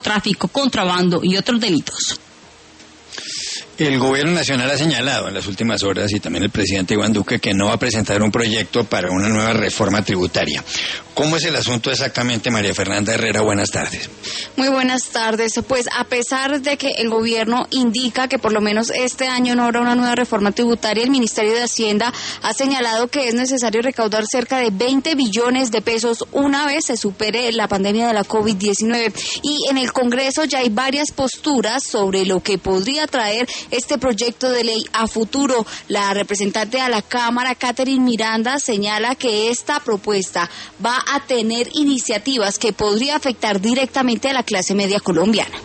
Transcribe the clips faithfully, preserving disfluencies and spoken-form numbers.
tráfico, contrabando y otros delitos. El gobierno nacional ha señalado en las últimas horas, y también el presidente Iván Duque, que no va a presentar un proyecto para una nueva reforma tributaria. ¿Cómo es el asunto exactamente, María Fernanda Herrera? Buenas tardes. Muy buenas tardes. Pues a pesar de que el gobierno indica que por lo menos este año no habrá una nueva reforma tributaria, el Ministerio de Hacienda ha señalado que es necesario recaudar cerca de veinte billones de pesos una vez se supere la pandemia de la COVID diecinueve. Y en el Congreso ya hay varias posturas sobre lo que podría traer este proyecto de ley a futuro. La representante a la Cámara, Catherine Miranda, señala que esta propuesta va a tener iniciativas que podría afectar directamente a la clase media colombiana.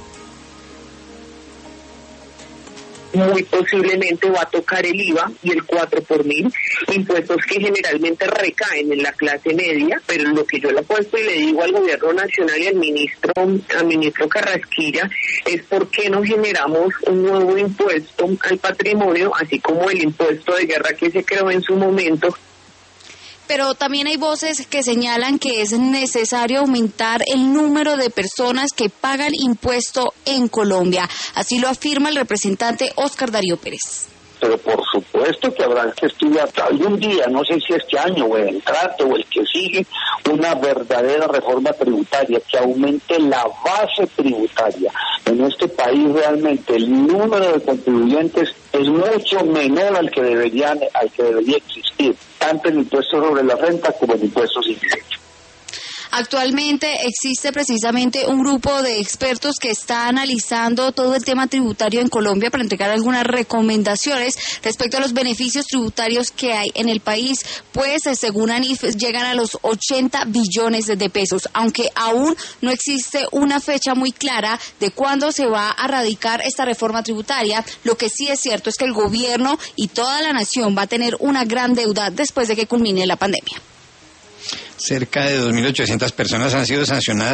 Muy posiblemente va a tocar el I V A y el cuatro por mil, impuestos que generalmente recaen en la clase media, pero lo que yo le apuesto y le digo al gobierno nacional y al ministro, al ministro Carrasquilla, es por qué no generamos un nuevo impuesto al patrimonio, así como el impuesto de guerra que se creó en su momento. Pero también hay voces que señalan que es necesario aumentar el número de personas que pagan impuesto en Colombia. Así lo afirma el representante Óscar Darío Pérez. Pero por supuesto que habrá que estudiar algún día, no sé si este año o el trato o el que sigue, una verdadera reforma tributaria que aumente la base tributaria. En este país realmente el número de contribuyentes es mucho menor al que deberían, al que debería existir, tanto el impuesto sobre la renta como el impuesto indirecto. Actualmente existe precisamente un grupo de expertos que está analizando todo el tema tributario en Colombia para entregar algunas recomendaciones respecto a los beneficios tributarios que hay en el país, pues según ANIF llegan a los ochenta billones de pesos, aunque aún no existe una fecha muy clara de cuándo se va a radicar esta reforma tributaria. Lo que sí es cierto es que el gobierno y toda la nación va a tener una gran deuda después de que culmine la pandemia. Cerca de dos mil ochocientas personas han sido sancionadas